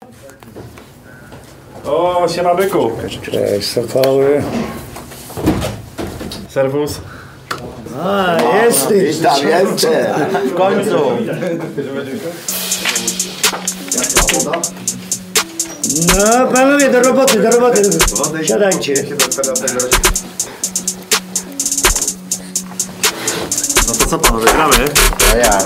O, siema byku. Cześć, sokoły. Serwus. A, jesteś. Tam jeszcze. W końcu. No, panowie, do roboty. Siadajcie. No to co panowie, gramy? A ja.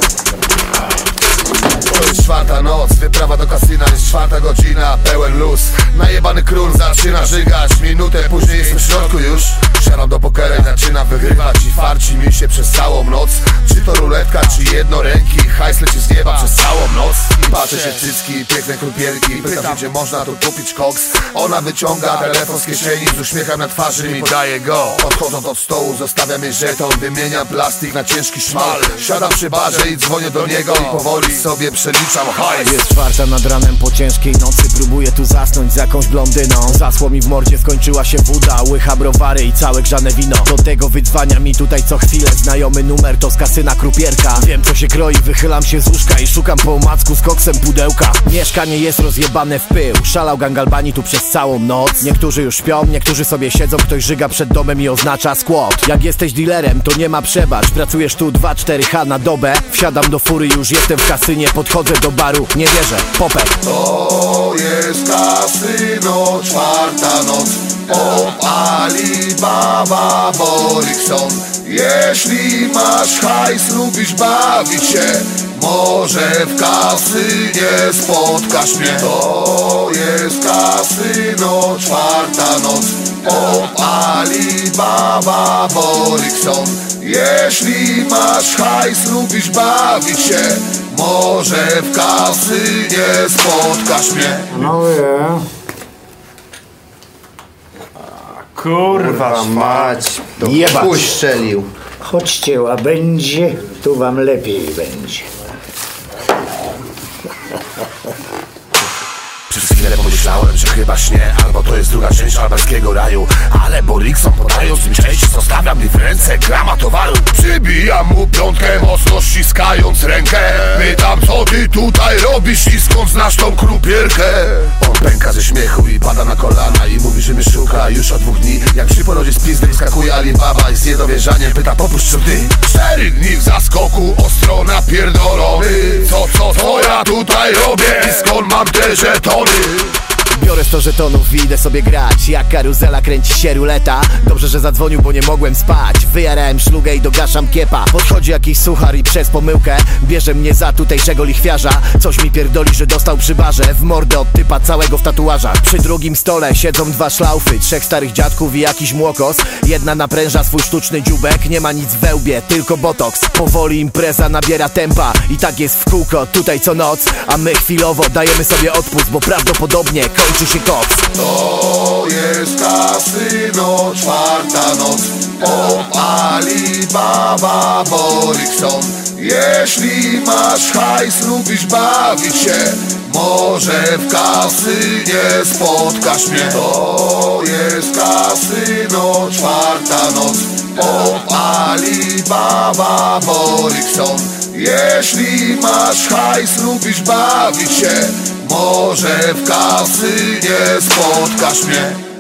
To jest czwarta noc, wyprawa do kasyna, jest 4 godzina, pełen luz. Najebany król zaczyna żygać, minutę później jestem w środku już. Siadam do pokera i zaczynam wygrywać i farci mi się przez całą noc. Czy to ruletka, czy jednoręki, hajs leci z nieba przez całą noc. I patrzę się cycki, piękne krupierki, pytam gdzie można tu kupić koks. Ona wyciąga telefon z kieszeni, z uśmiechem na twarzy mi daje go. Podchodząc od stołu zostawiam jej żeton, wymieniam plastik na ciężki szmal. Siadam przy barze i dzwonię do niego i powoli sobie przeliczam hajs. Jest 4 nad ranem po ciężkiej nocy, próbuję tu zasnąć z jakąś blondyną. Zasło mi w mordzie, skończyła się woda, łycha browary i całe grzane wino. Do tego wydzwania mi tutaj co chwilę znajomy numer, to z kasyna krupierka. Wiem co się kroi, wychylam się z łóżka i szukam po omacku z koksem pudełka. Mieszkanie jest rozjebane w pył, szalał gang Albanii tu przez całą noc. Niektórzy już śpią, niektórzy sobie siedzą, ktoś żyga przed domem i oznacza skład. Jak jesteś dealerem, to nie ma przebacz, pracujesz tu 2-4H na dobę. Wsiadam do fury, już jestem w kasynie, podchodzę do baru, nie wierzę, popek. To jest kasyno, 4 noc. Opali baba Borikson. Jeśli masz hajs, lubisz bawić się, może w kasynie spotkasz mnie. To jest kasyno, 4 noc. Opali baba Borikson. Jeśli masz hajs, lubisz bawić się, może w kasynie spotkasz mnie. Panowie. Kurwa Mać, to Jebać. chuj strzelił. Chodźcie, łabędzie, tu wam lepiej będzie. Przez chwilę pomyślałem, że chyba śnie, albo to jest druga część albańskiego raju. Ale Borikson podając mi cześć, zostawiam mi w ręce grama towaru. Przybijam mu piątkę, mocno ściskając rękę. Pytam co ty tutaj robisz i skąd znasz tą krupierkę. On pęka ze śmiechu i pada na kolana i mówi, że mnie szuka już od 2 dni. Jak przy porodzie z pizdy wyskakuje Alibaba i z niedowierzaniem pyta popuść co ty. 4 dni w zaskoku, ostro napierdolony. Co ja tutaj robię i skąd mam te żetony? Biorę 100 żetonów i idę sobie grać. Jak karuzela kręci się ruleta. Dobrze, że zadzwonił, bo nie mogłem spać. Wyjarałem szlugę i dogaszam kiepa. Podchodzi jakiś suchar i przez pomyłkę bierze mnie za tutejszego lichwiarza. Coś mi pierdoli, że dostał przy barze w mordę od typa całego w tatuażach. Przy drugim stole siedzą 2 szlaufy, 3 starych dziadków i jakiś młokos. Jedna napręża swój sztuczny dziubek. Nie ma nic w wełbie, tylko botoks. Powoli impreza nabiera tempa i tak jest w kółko tutaj co noc. A my chwilowo dajemy sobie odpust, bo prawdopodobnie kończy się koks. To jest kasyno, 4 noc. Opali baba Borikson. Jeśli masz hajs, lubisz bawić się, może w kasynie spotkasz mnie. To jest kasyno, 4 noc. Opali baba Borikson. Jeśli masz hajs, lubisz bawić się, może w kasynie spotkasz mnie.